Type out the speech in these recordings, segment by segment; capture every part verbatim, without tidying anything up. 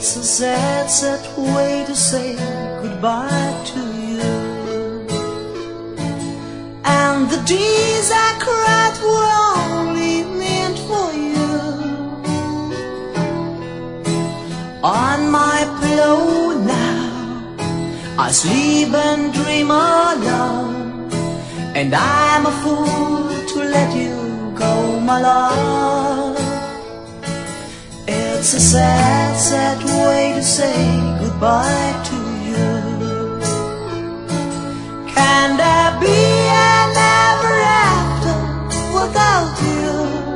It's a sad, sad way to say goodbye to you. And the days I cried were only meant for you. On my pillow now I sleep and dream alone, and I'm a fool to let you go, my love. It's a sad, sad way to say goodbye to you. Can there be an ever after without you?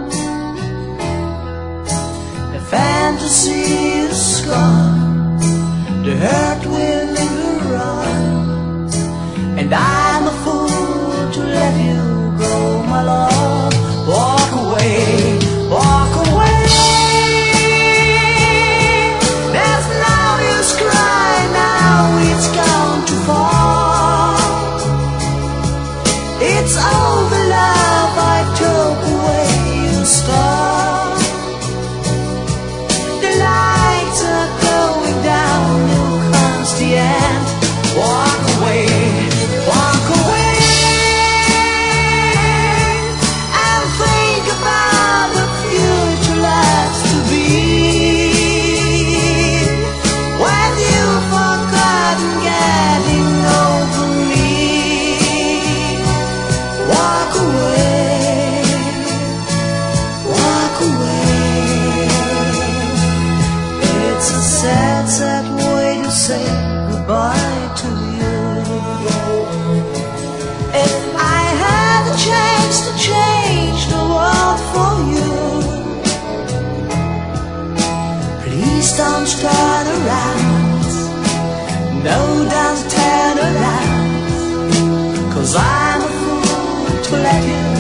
The fantasy is gone, the hurt will linger on, and I'm a fool to let you go, my love. Walk away, walk away. There's no use crying now, it's gone too far. It's all the love I took away, you star. The lights are going down, here comes the end. Walk away, walk away, and think about the future lives to be. When you've forgotten getting over me, walk away, walk away. It's a sad, sad way to say goodbye to you. If I had a chance to change the world for you, please don't turn around. No, don't turn around, 'cause I'm a fool to let you